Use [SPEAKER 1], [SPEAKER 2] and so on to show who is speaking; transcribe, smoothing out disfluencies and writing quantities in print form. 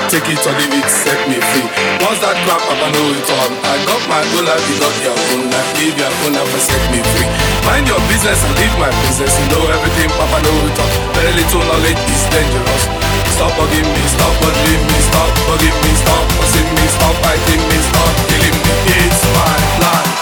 [SPEAKER 1] Take it or leave it, set me free. Once that crap, Papa know it all. I got my own life, you got your own life. Live your own life and set me free. Mind your business and leave my business. You know everything, Papa know it all. Very little knowledge is dangerous. Stop bugging me, stop bothering me, stop bugging me, stop fussing me, stop fighting me, stop killing me. It's my life.